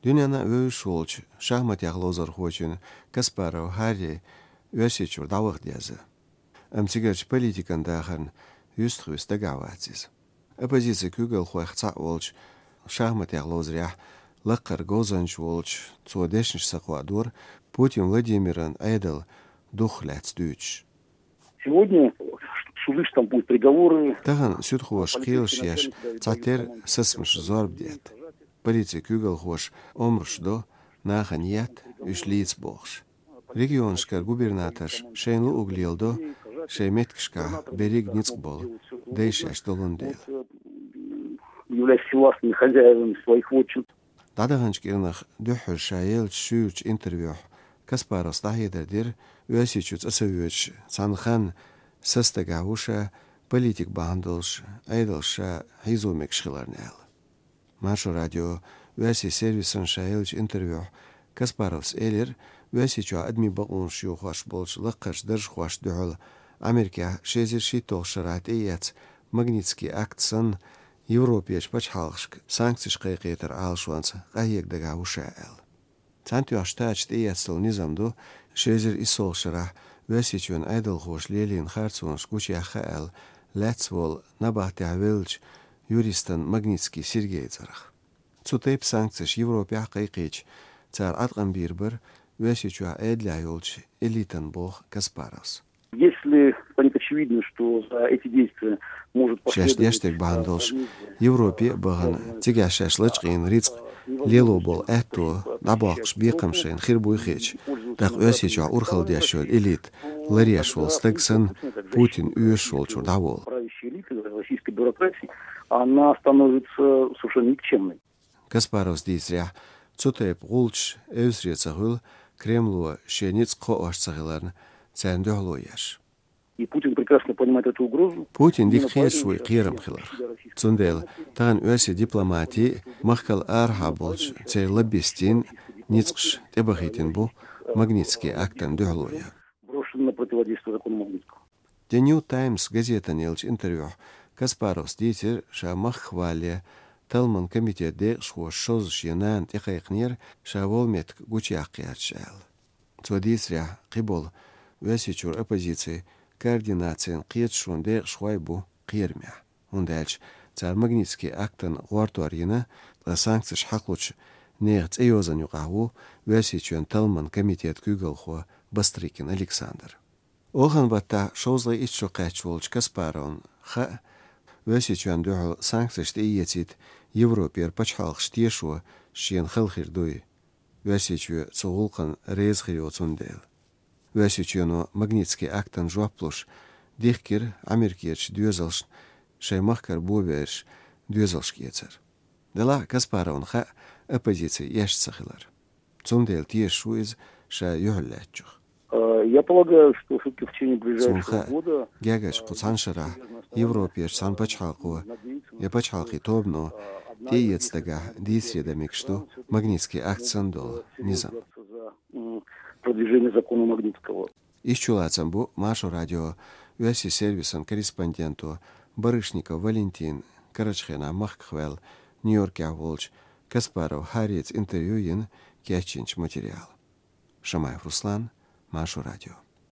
Dünyana öğüş olç, şahmat yağlozar hoçun, Kasparov Harry, öseçur davıq diyazı. Amtsigerç politikan dağın, yüstüğüs de gavatsiz. Opozisiya kügel xoyxca olç, şahmat yağlozriyah, лаққар гозанч волч, цуадешнш сақвадур, Путин Владимиран айдал духляц дүйч. Сегодня суды штампуют приговоры. Таган сюдхуаш қилшияш, цатер сысмыш зорбдет. Полиция күгел хош омршдо, нахан ят, үш лиц бохш. Регионшкар губернаторш шейнлу углилдо, шейметкшка берег ницкбол, дейшаш долундел. Являясь властными хозяевами своих вотчин. Daдаганчкирнах дөхөр шайл шүүч интервью Каспаров стахидер үесичүц асавюч цанхан састагауша политик бандолш айдалша хизумек шхиларнел. Машу радио үеси сервисын шайлч интервью Каспаровс элер үесичу адми багун шүү хош болш лаққаш дырш хош дөхөл Америка шезер шитол шарат ияц магнитский акцин Европеш пачхалшк санкциш қайқетер алшуанц қайек дага ушаэл. Цантю аштач тияцтыл низамду шезер исол шара весичун айдал хош лелин харцунш кучяхаэл ләцвол набахти авелч юристан магнитский Сергей царах. Цутейп санкциш Европе қайқеч цар атқан бирбір весичуа эдля юлч элитан бог Каспаровс. Если станет очевидно, что за эти действия может последовать бандолш Европе баган тигашашлычкин рицк лело бол этто набахш бекамшин хирбуйхеч так өсича урхалдяшөл элит лариашвол стексан Путин уешвол чурдавол. Правящая элита российской бюрократии, она становится совершенно никчемной. Каспаров здесь цутеп гулч эвсрецахул Кремлу шеницк коашцахиларн цендохлояш. И Путин прекрасно понимает эту угрозу. Путин дикхешуй қирам хилар. Цундел, таган өси дипломати махкал архаболч цей лоббистин ницкш тебахитин бу магнитский актан дохлоя. Брошен на противодействие закону Магнитского. The New Times газета нелч интервью Каспаров ститер ша маххвале Талман комитет де шо шоз шенан тихайкнер ша волмет гучяқиячал. Цодисря қибол өсичур оппозиции координациен қиетшун де швайбу қирмя. Ундальч цар магнитский актан гуартуарина да санкциш хақлуч нерц эйозан юqahu өсичуен Талман комитет күгелхо Бастрыкин Александр. Охан батта шозлы итшо қачволч Каспарон ха өсичуен дөхл санкциш дейетит Европер пачхалх штешо шен хылхирдуй. Өсичу цугулқан резхио цундел. Өсичуено магнитский актан жуаплуш дихкер Америкерч дюзалш шаймахкар буберш дюзалш кецер. Дела Каспарон ха оппозиция яшцахилар. Цундел тиешу из ша юхлячух. Я полагаю, что все-таки в течение ближайшего года Гягач Куцаншара Европеш санпачхалку я пачхалки тобно тиецтага дисредамик что магнитский акцент дол низам. Продвижение закона Магнитского. Исчулацам бу Машу радио USC сервисан корреспонденту Барышников Валентин Карачхена Махкхвел Нью-Йорке Волч Каспаров Харец интервьюин кячинч материал. Шамаев Руслан Машу радио.